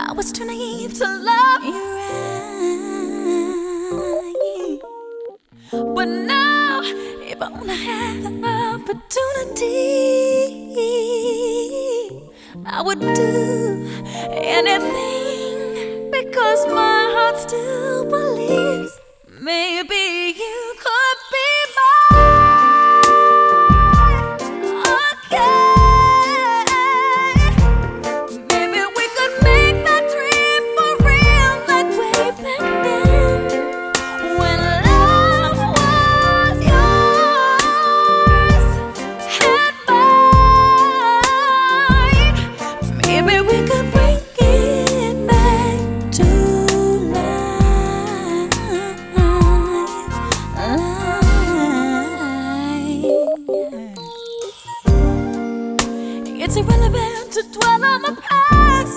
I was too naive to love you right. But now, if I only had the opportunity, I would do anything, because my heart still believes maybe you could be mine again. Maybe we could make that dream for real, like way back then, when love was yours and mine. Maybe we could bring it back to life. It's irrelevant to dwell on the past.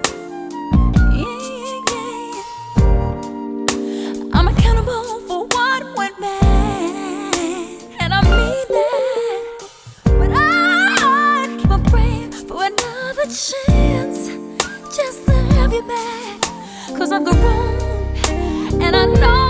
Yeah. I'm accountable for what went bad, and I mean that. But I keep on praying for another chance, just to have you back. 'Cause I've grown, and I know